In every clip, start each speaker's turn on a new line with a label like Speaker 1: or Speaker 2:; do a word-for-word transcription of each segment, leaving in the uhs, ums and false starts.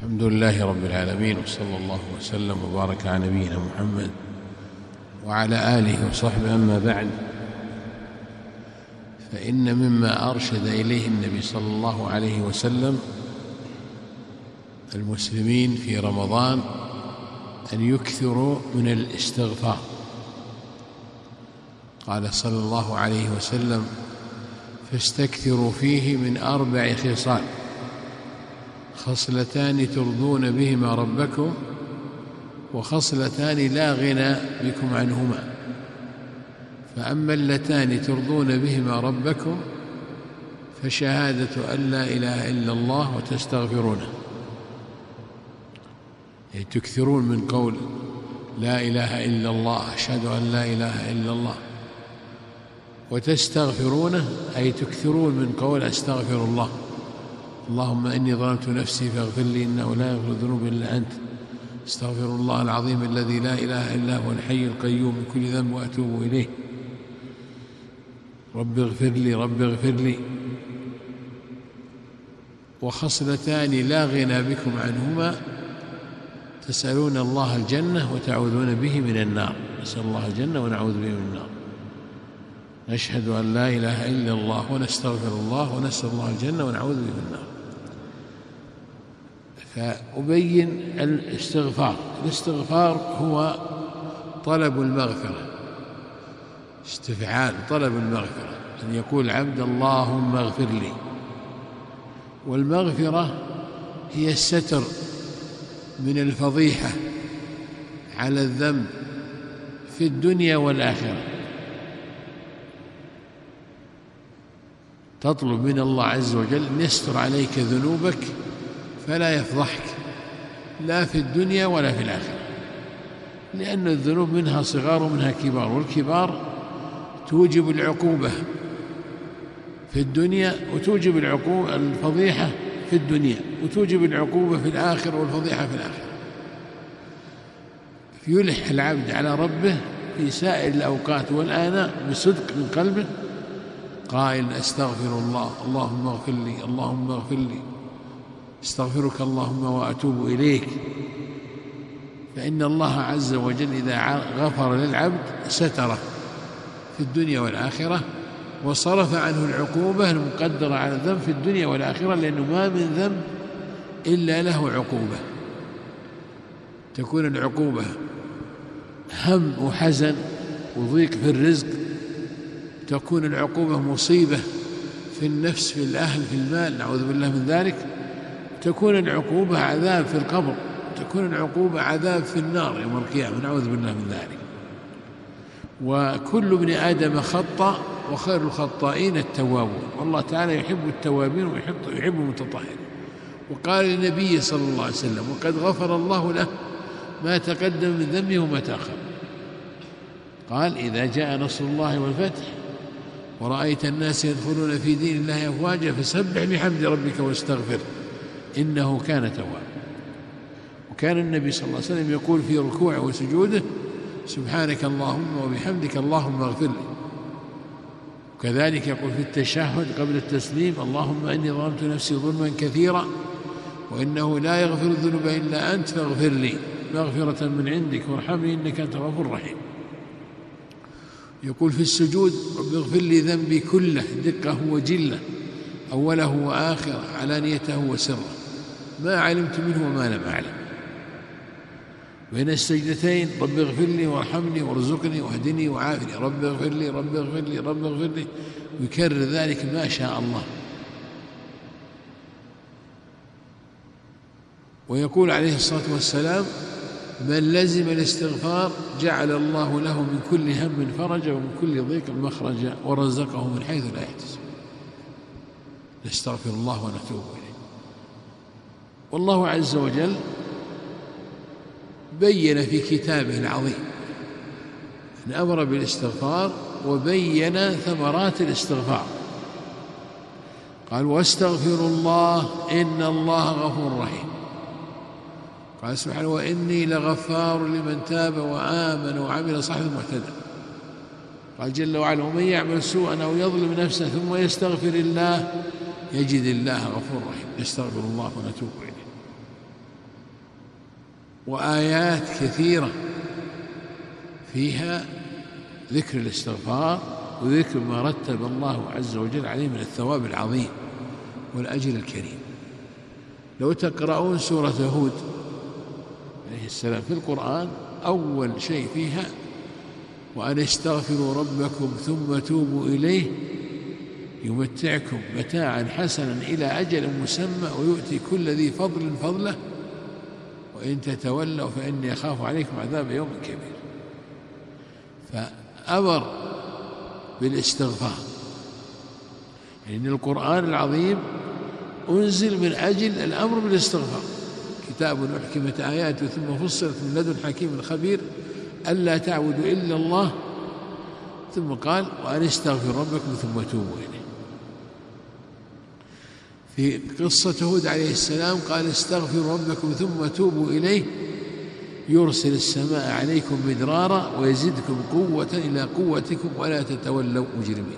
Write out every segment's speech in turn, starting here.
Speaker 1: الحمد لله رب العالمين، وصلى الله وسلم وبارك على نبينا محمد وعلى آله وصحبه. أما بعد، فإن مما أرشد إليه النبي صلى الله عليه وسلم المسلمين في رمضان أن يكثروا من الاستغفار. قال صلى الله عليه وسلم: فاستكثروا فيه من أربع خصال: خصلتان ترضون بهما ربكم، وخصلتان لا غنى بكم عنهما. فأما اللتان ترضون بهما ربكم فشهادة أن لا إله إلا الله وتستغفرونه، يعني تكثرون من قول لا إله إلا الله، أشهد أن لا إله إلا الله، وتستغفرونه أي تكثرون من قول أستغفر الله، اللهم إني ظلمت نفسي فاغفر لي إنه لا يغفر الذنوب إلا أنت، استغفر الله العظيم الذي لا إله إلا هو الحي القيوم من كل ذنب وأتوب إليه، رب اغفر لي رب اغفر لي. وخصلتان لا غنى بكم عنهما: تسألون الله الجنة وتعوذون به من النار. نسأل الله الجنة ونعوذ به من النار. نشهد أن لا إله إلا الله ونستغفر الله ونسأل الله الجنة ونعوذ به من النار. فأبين الاستغفار. الاستغفار هو طلب المغفرة، استفعال طلب المغفرة، أن يقول العبد اللهم اغفر لي. والمغفرة هي الستر من الفضيحة على الذنب في الدنيا والآخرة. تطلب من الله عز وجل أن يستر عليك ذنوبك فلا يفضحك لا في الدنيا ولا في الآخرة، لأن الذنوب منها صغار ومنها كبار، والكبار توجب العقوبة في الدنيا وتوجب العقوبة الفضيحة في الدنيا وتوجب العقوبة في الآخرة والفضيحة في الآخرة. يلح العبد على ربه في سائر الأوقات والآناء بصدق من قلبه قائل: أستغفر الله، اللهم اغفر لي اللهم اغفر لي، استغفرك اللهم وأتوب إليك. فإن الله عز وجل إذا غفر للعبد ستره في الدنيا والآخرة وصرف عنه العقوبة المقدرة على الذنب في الدنيا والآخرة، لأنه ما من ذنب إلا له عقوبة. تكون العقوبة هم وحزن وضيق في الرزق، تكون العقوبة مصيبة في النفس في الأهل في المال، نعوذ بالله من ذلك، تكون العقوبة عذاب في القبر، تكون العقوبة عذاب في النار يوم القيامة، نعوذ بالله من ذلك. وكل ابن آدم خطأ وخير الخطائين التوابون، والله تعالى يحب التوابين ويحب المتطهرين. وقال للنبي صلى الله عليه وسلم: وقد غفر الله له ما تقدم من ذنبه وما تأخر. قال: إذا جاء نصر الله والفتح ورأيت الناس يدخلون في دين الله أفواجا فسبح بحمد ربك واستغفر إنه كان توابا. وكان النبي صلى الله عليه وسلم يقول في ركوعه وسجوده: سبحانك اللهم وبحمدك اللهم اغفر لي. وكذلك يقول في التشهد قبل التسليم: اللهم إني ظلمت نفسي ظلما كثيرا وإنه لا يغفر الذنوب إلا أنت فاغفر لي مغفرة من عندك وارحمني إنك أنت الغفور الرحيم. يقول في السجود: رب اغفر لي ذنبي كله دقه وجله أوله وآخره علانيته وسره ما علمت منه وما لم أعلم. بين السجدتين: رب اغفر لي وارحمني وارزقني واهدني وعافني، رب اغفر لي رب اغفر لي رب اغفر لي، ويكرر ذلك ما شاء الله. ويقول عليه الصلاة والسلام: من لزم الاستغفار جعل الله له من كل هم فرجا ومن كل ضيق مخرجا ورزقه من حيث لا يحتسب. نستغفر الله ونتوب إليه. والله عز وجل بين في كتابه العظيم أن أمر بالاستغفار وبين ثمرات الاستغفار. قال: واستغفروا الله إن الله غفور رحيم. قال سبحانه: وإني لغفار لمن تاب وآمن وعمل صالحا واهتدى. قال جل وعلا: ومن يعمل سوءا أو يظلم نفسه ثم يستغفر الله يجد الله غفور رحيم. نستغفر الله ونتوب إليه. وآيات كثيرة فيها ذكر الاستغفار وذكر ما رتب الله عز وجل عليه من الثواب العظيم والأجر الكريم. لو تقرؤون سورة هود عليه السلام في القرآن، أول شيء فيها وأن استغفروا ربكم ثم توبوا إليه يمتعكم متاعا حسنا إلى أجل مسمى ويؤتي كل ذي فضل فضله وإن تتولوا فإني أخاف عليكم عذاب يوم كبير. فأمر بالاستغفار، لأن يعني القرآن العظيم أنزل من أجل الأمر بالاستغفار، كتاب أحكمت آياته ثم فصلت من لدن حكيم خبير ألا تعبدوا إلا الله، ثم قال وأن استغفر ربكم ثم توبوا إليه. في قصة هود عليه السلام قال استغفروا ربكم ثم توبوا إليه يرسل السماء عليكم مدرارا ويزدكم قوة إلى قوتكم ولا تتولوا مجرمين.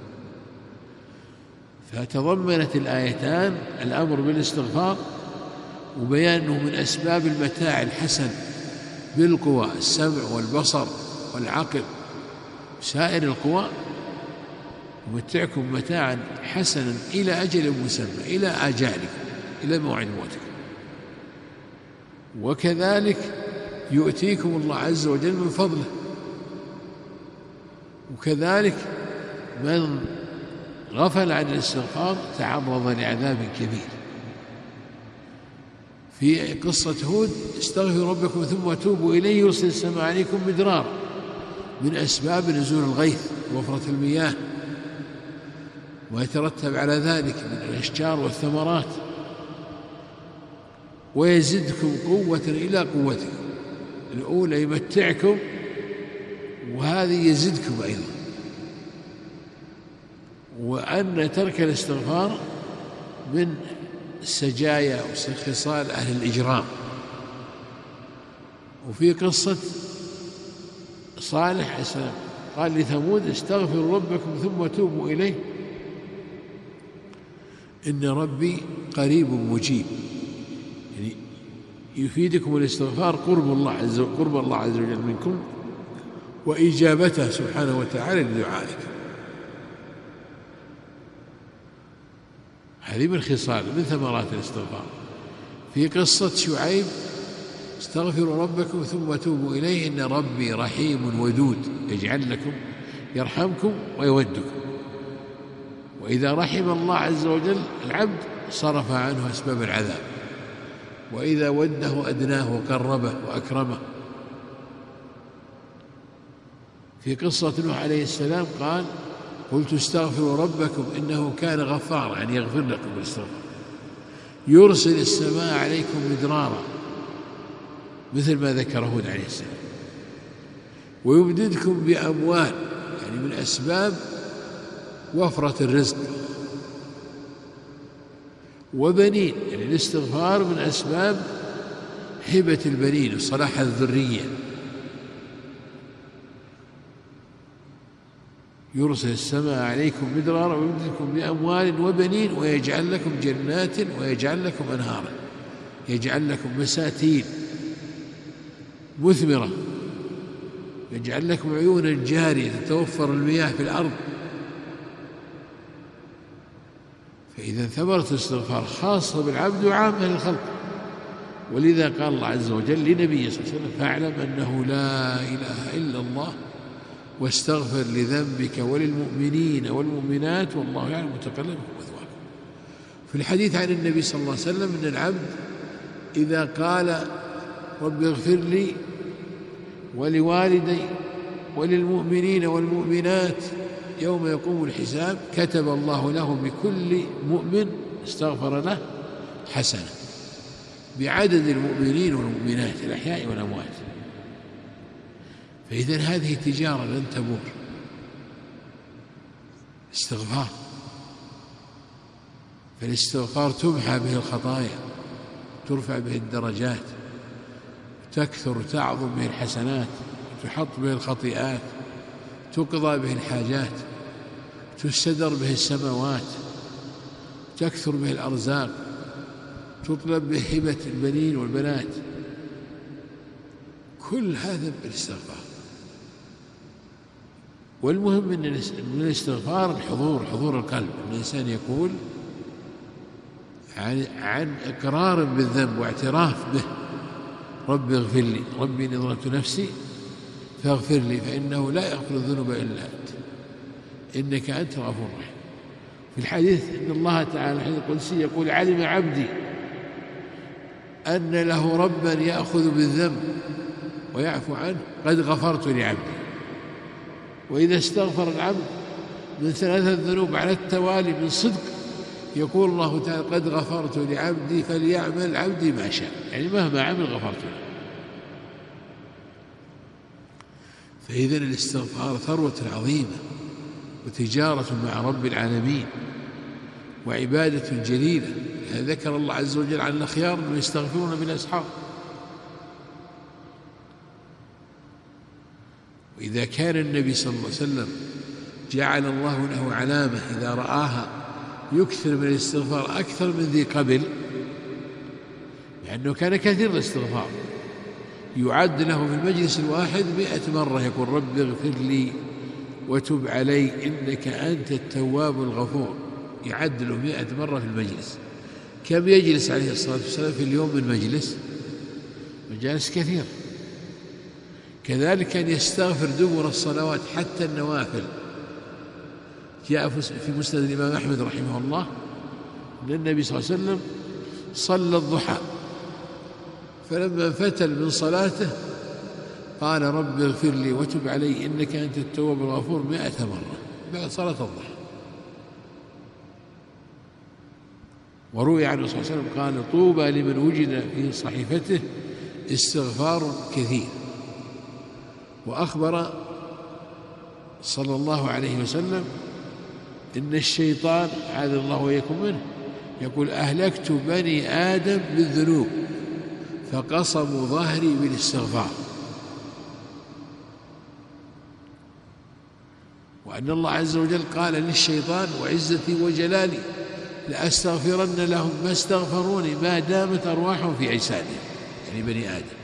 Speaker 1: فتضمنت الآيتان الأمر بالاستغفار وبيان أنه من أسباب المتاع الحسن بالقوى، السمع والبصر والعقل سائر القوى، يمتعكم متاعا حسنا إلى أجل مسمى، إلى آجالكم، إلى موعد موتكم. وكذلك يؤتيكم الله عز وجل من فضله. وكذلك من غفل عن الاستغفار تعرض لعذاب كبير. في قصة هود استغفروا ربكم ثم توبوا إليه يرسل السماء عليكم مدرارا، من أسباب نزول الغيث ووفرة المياه ويترتب على ذلك من الأشجار والثمرات، ويزدكم قوة إلى قوتكم. الأولى يمتعكم وهذه يزدكم أيضا. وأن ترك الاستغفار من السجايا وخصال أهل الإجرام. وفي قصة صالح السلام قال لثمود استغفروا ربكم ثم توبوا إليه إن ربي قريب مجيب، يعني يفيدكم الاستغفار قرب الله عز وجل قرب الله عز وجل منكم وإجابته سبحانه وتعالى لدعائكم. هذه من خصال من ثمرات الاستغفار. في قصة شعيب استغفروا ربكم ثم توبوا إليه إن ربي رحيم ودود يجعل لكم يرحمكم ويودكم. وإذا رحم الله عز وجل العبد صرف عنه أسباب العذاب، وإذا وده أدناه وقربه وأكرمه. في قصة نوح عليه السلام قال قلت استغفروا ربكم إنه كان غفارا، يعني يغفر لكم بالاستغفار، يرسل السماء عليكم مدرارا، مثل ما ذكر هود عليه السلام، ويمددكم بأموال، يعني من أسباب وفرة الرزق، وبنين، يعني الاستغفار من أسباب هبة البنين وصلاح الذرية. يرسل السماء عليكم مدرارا ويمددكم بأموال وبنين ويجعل لكم جنات ويجعل لكم أنهارا، يجعل لكم مساتين مثمرة، يجعل لكم عيونا جارية تتوفر المياه في الأرض. فإذا ثمرة الاستغفار خاصة بالعبد وعامة للخلق. ولذا قال الله عز وجل لنبيه صلى الله عليه وسلم فاعلم أنه لا إله إلا الله واستغفر لذنبك وللمؤمنين والمؤمنات والله يعلم متقلبكم ومثواكم. في الحديث عن النبي صلى الله عليه وسلم أن العبد إذا قال رب اغفر لي ولوالدي وللمؤمنين والمؤمنات يوم يقوم الحساب كتب الله له بكل مؤمن استغفر له حسنة بعدد المؤمنين والمؤمنات الأحياء والأموات. فإذن هذه تجارة لن تبور. استغفار، فالاستغفار تمحى به الخطايا، ترفع به الدرجات، تكثر تعظم به الحسنات، تحط به الخطيئات، تقضى به الحاجات، تستدر به السماوات، تكثر به الأرزاق، تطلب به هبة البنين والبنات. كل هذا بالاستغفار. والمهم من الاستغفار الحضور، حضور القلب، الإنسان يقول عن, عن إقرار بالذنب واعتراف به: ربي اغفر لي، ربي إني ظلمت نفسي فاغفر لي فإنه لا يغفر الذنوب إلا أنت إنك أنت الغفور الرحيم. في الحديث إن الله تعالى الحديث القدسي يقول: علم عبدي أن له ربا يأخذ بالذنب ويعفو عنه قد غفرت لعبدي. وإذا استغفر العبد من ثلاثة ذنوب على التوالي من صدق يقول الله تعالى: قد غفرت لعبدي فليعمل عبدي ما شاء، يعني مهما عمل غفرت له. فإذن الاستغفار ثروة عظيمة وتجارة مع رب العالمين وعبادة جليلة. ذكر الله عز وجل عن الأخيار أنهم يستغفرون بالأسحار. وإذا كان النبي صلى الله عليه وسلم جعل الله له علامة إذا رآها يكثر من الاستغفار أكثر من ذي قبل، لأنه كان كثير الاستغفار، يعد له في المجلس الواحد مئة مرة يقول: رب اغفر لي وتب علي إنك أنت التواب الغفور. يعد له مئة مرة في المجلس. كم يجلس عليه الصلاة والسلام في اليوم من مجلس؟ مجالس كثير. كذلك كان يستغفر دبر الصلوات حتى النوافل. جاء في مسند الإمام أحمد رحمه الله أن النبي صلى الله عليه وسلم صلى الضحى، فلما فتل من صلاته قال: رب اغفر لي وتب علي إنك أنت التواب الغفور مئة مرة بعد صلاة الضحى. وروي عنه صلى الله عليه وسلم قال: طوبى لمن وجد في صحيفته استغفار كثير. وأخبر صلى الله عليه وسلم إن الشيطان عاذ الله وإياكم منه يقول: أهلكت بني آدم بالذنوب فقصموا ظهري بالاستغفار. وأن الله عز وجل قال للشيطان: وعزتي وجلالي لأستغفرن لهم ما استغفروني ما دامت أرواحهم في أجسادهم، يعني بني آدم.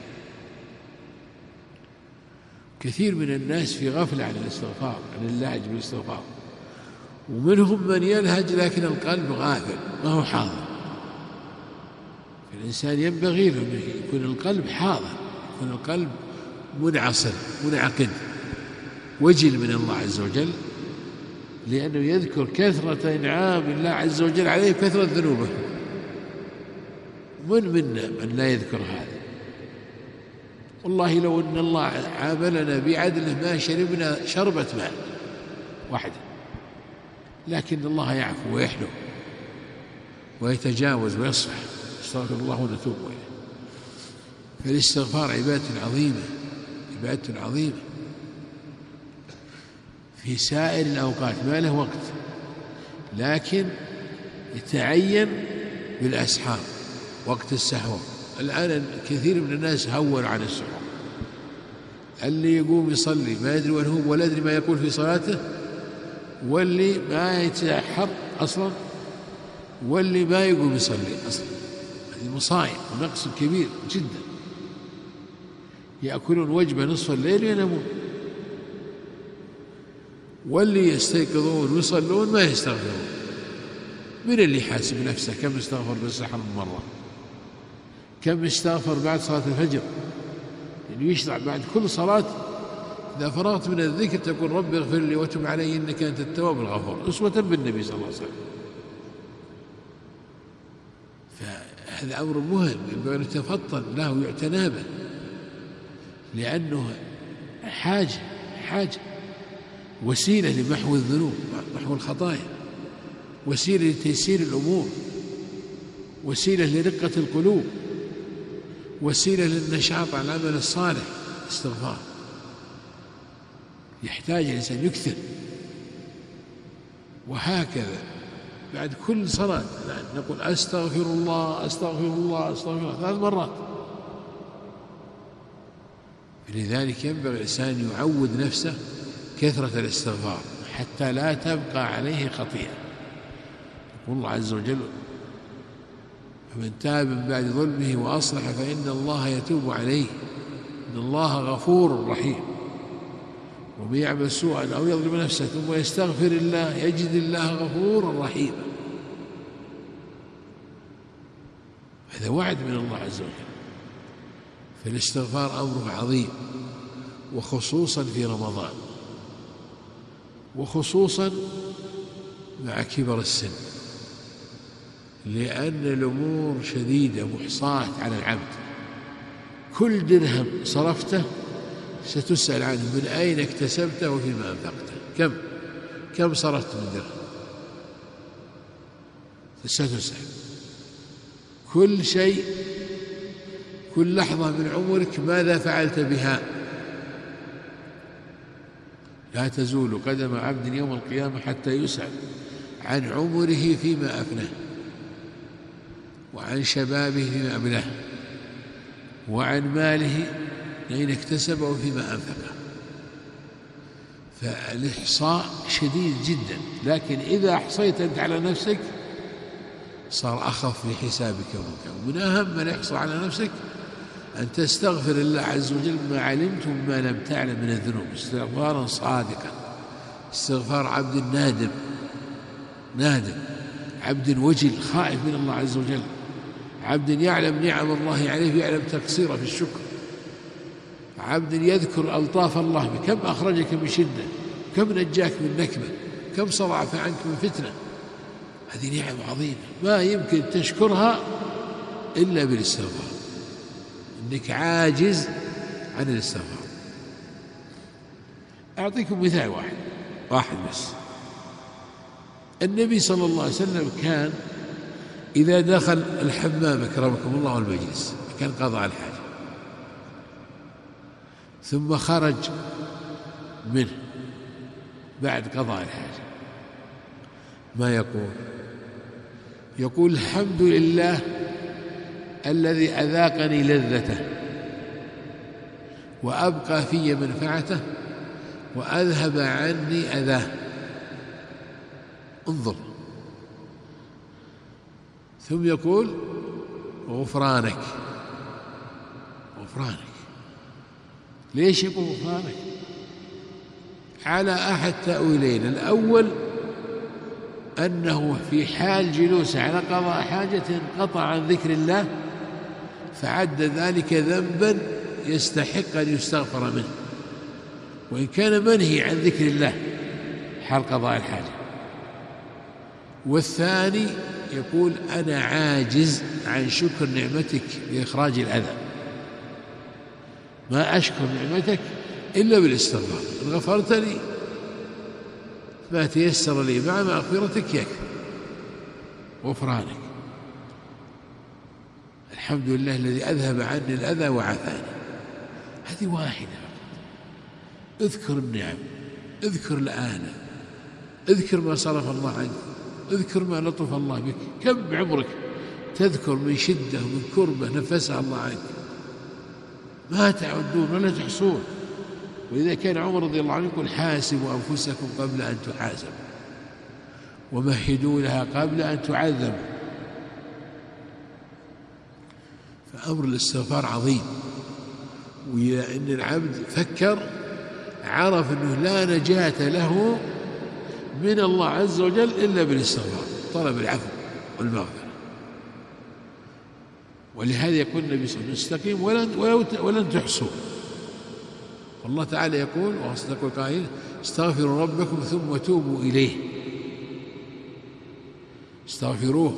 Speaker 1: كثير من الناس في غفلة عن الاستغفار، عن اللهج بالاستغفار، ومنهم من يلهج لكن القلب غافل ما هو حاضر. فالإنسان ينبغي له أن يكون القلب حاضر، يكون القلب منعصر منعقد وجل من الله عز وجل، لأنه يذكر كثرة إنعام الله عز وجل عليه كثرة ذنوبه. من منا من لا يذكر هذا؟ والله لو أن الله عاملنا بعدله ما شربنا شربة ماء واحدة، لكن الله يعفو ويحلو ويتجاوز ويصفح. استغفر الله ونتوب إليه. فالاستغفار عبادة عظيمة، عبادة عظيمة في سائر الأوقات ما له وقت، لكن يتعين بالأسحار وقت السحور. الآن كثير من الناس هون عن السحور، اللي يقوم يصلي ما يدري وين هو ولا يدري ما يقول في صلاته، واللي ما يتسحر أصلا، واللي ما يقوم يصلي أصلا. هذه مصائب ونقص كبير جدا. يأكلون وجبة نصف الليل وينامون، واللي يستيقظون ويصلون ما يستغفرون. من اللي يحاسب نفسه كم استغفر بالسحر من مرة؟ كم استغفر بعد صلاة الفجر؟ يعني يشرع بعد كل صلاة إذا فرغت من الذكر تقول: رب اغفر لي وتب علي إنك أنت التواب الغفور، أسوة بالنبي صلى الله عليه وسلم. فهذا أمر مهم ينبغي أن يتفطن له ويعتنى به، لأنه حاجة حاجة وسيلة لمحو الذنوب، محو الخطايا، وسيلة لتيسير الأمور، وسيلة لرقة القلوب، وسيلة للنشاط على العمل الصالح. استغفار يحتاج الإنسان يكثر. وهكذا بعد كل صلاة نقول: أستغفر الله أستغفر الله أستغفر الله ثلاث مرات. لذلك ينبغي الإنسان يعود نفسه كثرة الاستغفار حتى لا تبقى عليه خطيئة. يقول الله عز وجل: فمن تاب من بعد ظلمه وأصلح فإن الله يتوب عليه إن الله غفور رحيم. ومن يعمل سوءا أو يظلم نفسه ثم يستغفر الله يجد الله غفورا رحيما. هذا وعد من الله عز وجل. فالاستغفار أمره عظيم، وخصوصا في رمضان، وخصوصا مع كبر السن، لأن الأمور شديدة محصاة على العبد. كل درهم صرفته ستسأل عنه، من أين اكتسبته وفيما أنفقته. كم كم صرفت من درهم ستسأل. كل شيء، كل لحظة من عمرك ماذا فعلت بها. لا تزول قدم عبد يوم القيامة حتى يسأل عن عمره فيما أفناه، وعن شبابه فيما أبلاه، وعن ماله أين اكتسبه وفيما أنفقه. فالإحصاء شديد جدا، لكن إذا أحصيت أنت على نفسك صار أخف في حسابك يومك. ومن أهم الإحصاء على نفسك أن تستغفر الله عز وجل ما علمت وما لم تعلم من الذنوب، استغفارا صادقا، استغفار عبد نادم نادم عبد وجل خائف من الله عز وجل، عبد يعلم نعم الله عليه ويعلم تقصيره في الشكر، عبد يذكر ألطاف الله بك، كم أخرجك من شدة، كم نجاك من نكبة، كم صرف عنك من فتنة. هذه نعم عظيمة ما يمكن تشكرها إلا بالاستغفار، إنك عاجز عن الاستغفار. أعطيكم مثال واحد واحد بس. النبي صلى الله عليه وسلم كان إذا دخل الحمام أكرمكم الله والمجلس كان قضى الحاجة، ثم خرج منه بعد قضاء الحاجة ما يقول؟ يقول الحمد لله الذي أذاقني لذته وأبقى في منفعته وأذهب عني أذاه. انظر. ثم يقول غفرانك غفرانك. ليش يقول غفرانك؟ على أحد تأويلين. الأول أنه في حال جلوسه على قضاء حاجة انقطع عن ذكر الله فعد ذلك ذنبا يستحق أن يستغفر منه، وإن كان منهي عن ذكر الله حال قضاء الحاجة. والثاني يقول أنا عاجز عن شكر نعمتك بإخراج الأذى، ما أشكر نعمتك إلا بالاستغفار، إن غفرت لي ما تيسر لي مع مغفرتك يكفي. غفرانك. الحمد لله الذي أذهب عني الأذى وعافاني. هذه واحدة. اذكر النعم، اذكر الآن، اذكر ما صرف الله عنك، اذكر ما لطف الله بك. كم بعمرك تذكر من شدة ومن كربة نفسها الله عنك ما تعدون ولا تحصون. وإذا كان عمر رضي الله عنه يقول حاسبوا أنفسكم قبل أن تحاسبوا ومهدوا لها قبل أن تعذبوا. فأمر الاستغفار عظيم، وإذا أن العبد فكر عرف أنه لا نجاة له من الله عز وجل إلا بالاستغفار، طلب العفو والمغفرة. ولهذا يقول النبي صلى الله عليه وسلم استقيم ولن, ولن تحصوا. والله تعالى يقول وأصدق القائل استغفروا ربكم ثم توبوا إليه. استغفروه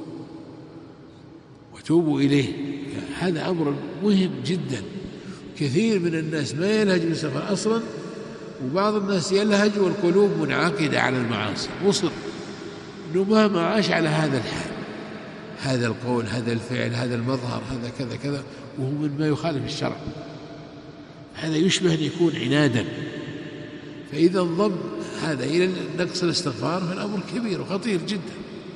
Speaker 1: وتوبوا إليه. هذا أمر مهم جدا. كثير من الناس ما يلهج بالاستغفار أصلا، وبعض الناس يلهج والقلوب منعقدة على المعاصي، مصر أنه مهما عاش على هذا الحال، هذا القول، هذا الفعل، هذا المظهر، هذا كذا كذا، وهو مما يخالف الشرع. هذا يشبه أن يكون عنادا. فإذا انضم هذا إلى نقص الاستغفار فالأمر كبير وخطير جدا.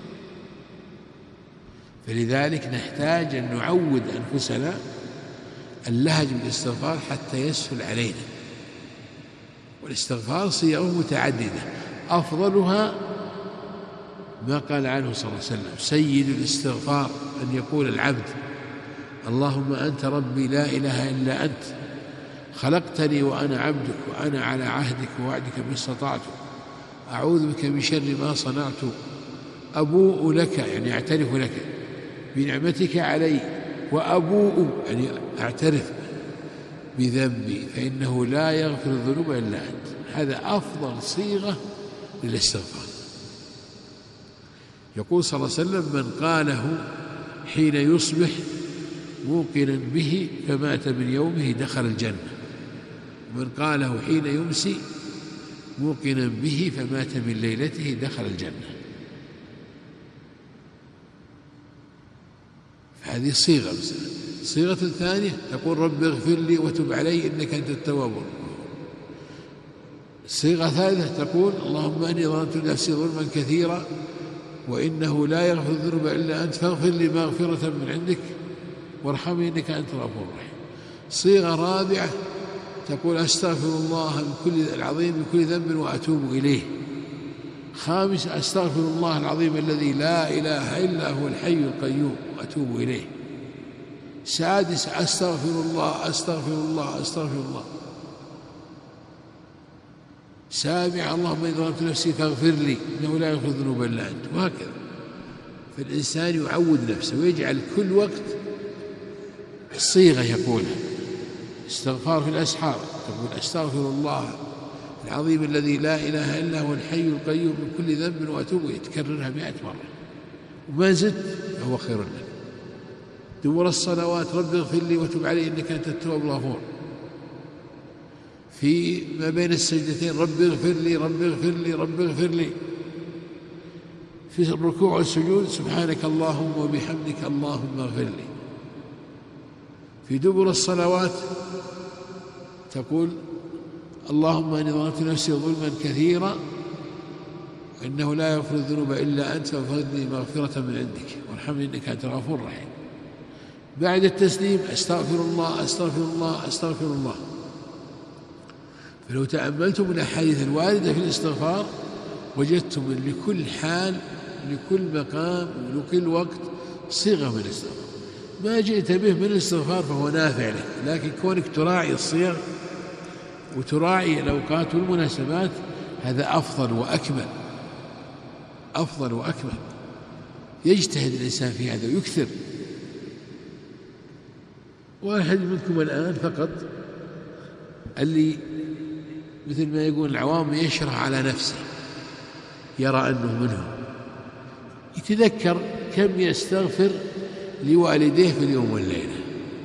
Speaker 1: فلذلك نحتاج أن نعود أنفسنا اللهج بالاستغفار حتى يسهل علينا. والاستغفار صيغه متعددة، أفضلها ما قال عنه صلى الله عليه وسلم سيد الاستغفار أن يقول العبد اللهم أنت ربي لا إله إلا أنت خلقتني وأنا عبدك وأنا على عهدك ووعدك ما استطعت، أعوذ بك من شر ما صنعت، أبوء لك يعني أعترف لك بنعمتك علي، وأبوء يعني أعترف بذنبي فإنه لا يغفر الذنوب إلا أنت. هذا أفضل صيغة للاستغفار. يقول صلى الله عليه وسلم: من قاله حين يصبح موقنا به فمات من يومه دخل الجنة، ومن قاله حين يمسي موقنا به فمات من ليلته دخل الجنة. هذه صيغة. الصيغة الثانية تقول: رب اغفر لي وتب علي إنك أنت التواب الرحيم. الصيغة الثالثة تقول: اللهم إني ظلمت نفسي ظلما كثيرا وإنه لا يغفر الذنوب إلا أنت فاغفر لي مغفرة من عندك وارحمني إنك أنت الغفور الرحيم. صيغة رابعة تقول: أستغفر الله من كل العظيم من كل ذنب وأتوب إليه. خامس: أستغفر الله العظيم الذي لا إله إلا هو الحي القيوم وأتوب إليه. سادس: أستغفر الله أستغفر الله أستغفر الله. سابع: اللهم إن ظلمت نفسي فاغفر لي إنه لا يغفر الذنوب إلا أنت. وهكذا. فالإنسان يعود نفسه ويجعل كل وقت صيغة يقولها. استغفار في الأسحار تقول: أستغفر الله العظيم الذي لا إله إلا هو الحي القيوم من كل ذنب وأتوب إليه. تكررها مئة مرة وما زدت فهو خير لك. دبر الصلوات: رب اغفر لي وتب علي إنك أنت التواب الغفور. في ما بين السجدتين: رب اغفر لي رب اغفر لي رب اغفر لي. في الركوع والسجود: سبحانك اللهم وبحمدك اللهم اغفر لي. في دبر الصلوات تقول: اللهم إني ظلمت نفسي ظلما كثيرا وإنه لا يغفر الذنوب إلا أنت فاغفر لي مغفرة من عندك وارحمني إنك أنت الغفور الرحيم. بعد التسليم: أستغفر الله أستغفر الله أستغفر الله. فلو تأملتم الأحاديث الواردة في الاستغفار وجدتم لكل حال لكل مقام ولكل وقت صيغة من الاستغفار. ما جئت به من الاستغفار فهو نافع لك، لكن كونك تراعي الصيغ وتراعي الأوقات والمناسبات هذا أفضل وأكمل. أفضل وأكمل. يجتهد الإنسان في هذا ويكثر. واحد منكم الآن فقط اللي مثل ما يقول العوام يشرح على نفسه، يرى أنه منهم، يتذكر كم يستغفر لوالديه في اليوم والليلة،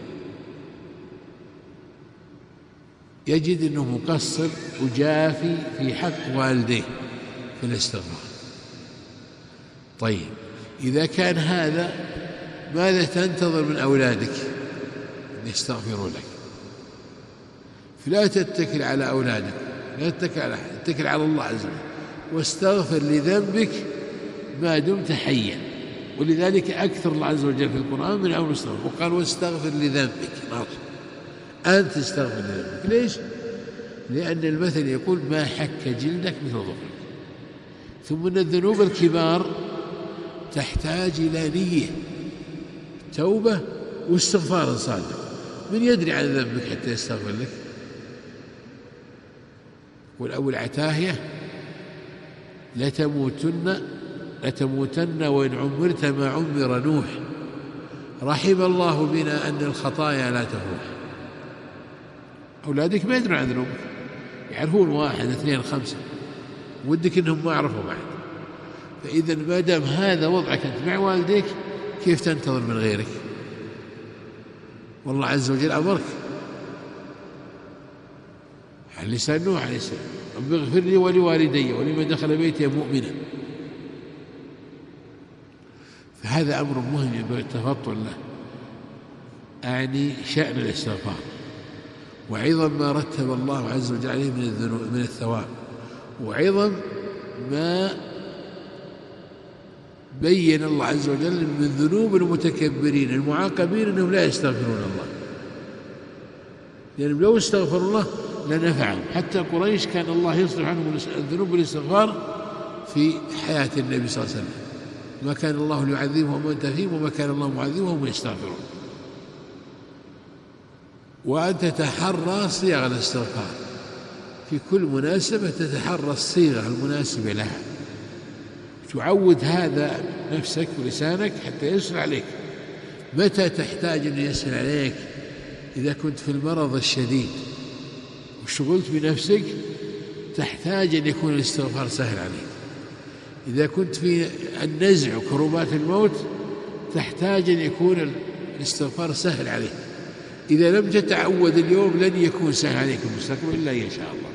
Speaker 1: يجد أنه مقصر وجافي في حق والديه في الاستغفار. طيب إذا كان هذا ماذا تنتظر من أولادك أن يستغفروا لك؟ فلا تتكل على أولادك، لا تتكل على أحد، تتكل على الله عز وجل واستغفر لذنبك ما دمت حيا. ولذلك أكثر الله عز وجل في القرآن من أول استغفر، وقال: واستغفر لذنبك. أنت تستغفر لذنبك. ليش؟ لأن المثل يقول: ما حك جلدك مثل ظفرك. ثم أن الذنوب الكبار تحتاج إلى نية توبة واستغفار صادق. من يدري عن ذنبك حتى يستغفر لك؟ والأول عتاهية: لتموتن لتموتن وإن عمرت ما عمر نوح، رحم الله بنا أن الخطايا لا تفوح. أولادك ما يدرون عن ذنوبك، يعرفون واحد اثنين خمسة، ودك إنهم ما عرفوا بعد. فإذا ما دام هذا وضعك أنت مع والديك كيف تنتظر من غيرك؟ والله عز وجل أمرك على لسان نوح عليه السلام: رب اغفر لي ولوالدي ولمن دخل بيتي مؤمنا. فهذا أمر مهم ينبغي التفطن له، أعني شأن الاستغفار وعظم ما رتب الله عز وجل عليه من الذنوب من الثواب، وعظم ما بين الله عز وجل من ذنوب المتكبرين المعاقبين أنهم لا يستغفرون الله، لأنهم لو استغفروا الله لنفعهم. حتى قريش كان الله يصرف عنهم الذنوب والاستغفار في حياة النبي صلى الله عليه وسلم: ما كان الله ليعذبهم وأنت فيهم وما كان الله معذبهم وهم يستغفرون. وأن تتحرى صيغ الاستغفار في كل مناسبة، تتحرى الصيغة المناسبة لها، تعود هذا نفسك ولسانك حتى يسهل عليك. متى تحتاج أن يسهل عليك؟ إذا كنت في المرض الشديد وشغلت بنفسك تحتاج أن يكون الاستغفار سهل عليك. إذا كنت في النزع وكربات الموت تحتاج أن يكون الاستغفار سهل عليك. إذا لم تتعود اليوم لن يكون سهل عليك المستقبل إلا إن شاء الله،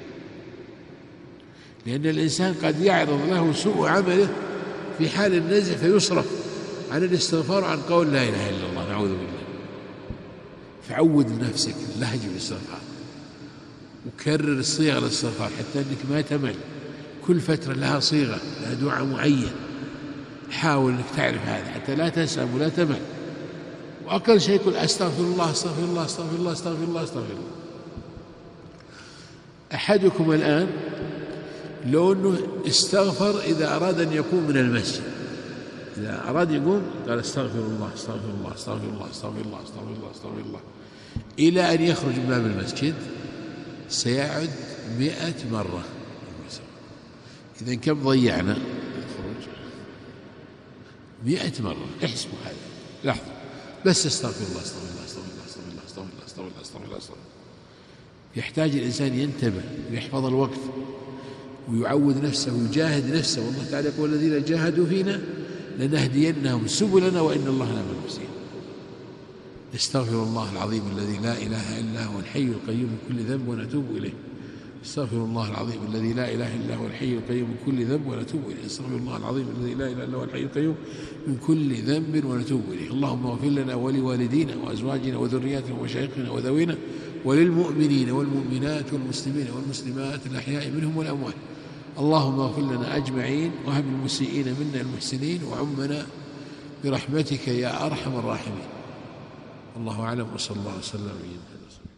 Speaker 1: لأن الإنسان قد يعرض له سوء عمله في حال النزع فيصرف عن الاستغفار وعن قول لا إله إلا الله، نعوذ بالله. فعود نفسك لهج الاستغفار وكرر صيغ الاستغفار حتى أنك ما تمل. كل فترة لها صيغة، لها دعاء معين، حاول أنك تعرف هذا حتى لا تسأم ولا تمل. وأقل شيء يقول أستغفر الله أستغفر الله أستغفر الله أستغفر الله أستغفر الله. أحدكم الآن لو أنه استغفر إذا أراد أن يقوم من المسجد، إذا أراد يقوم قال أستغفر الله أستغفر الله أستغفر الله أستغفر الله أستغفر الله أستغفر الله إلى أن يخرج من باب المسجد سيعد مئة مرة. إذن كم ضيعنا الخروج؟ مئة مرة. احسبوا هذا لحظة بس استغفر الله استغفر الله استغفر الله استغفر الله استغفر الله استغفر الله استغفر الله استغفر الله. يحتاج الإنسان ينتبه ويحفظ الوقت ويعود نفسه ويجاهد نفسه. والله تعالى يقول الذين جاهدوا فينا لنهدينهم سبلنا وإن الله لمع المحسنين. استغفر الله العظيم الذي لا إله إلا هو الحي القيوم من كل ذنب ونتوب إليه. استغفر الله العظيم الذي لا إله إلا هو الحي القيوم من كل ذنب ونتوب إليه. استغفر الله العظيم الذي لا إله إلا هو الحي القيوم من كل ذنب ونتوب إليه. اللهم اغفر لنا ولوالدينا وأزواجنا وذرياتنا ومشايخنا وذوينا وللمؤمنين والمؤمنات والمسلمين والمسلمات الأحياء منهم والأموات. اللهم اغفر لنا أجمعين وهب المسيئين منا المحسنين وعمنا برحمتك يا أرحم الراحمين. الله أعلم وصلى الله وسلم على نبينا محمد.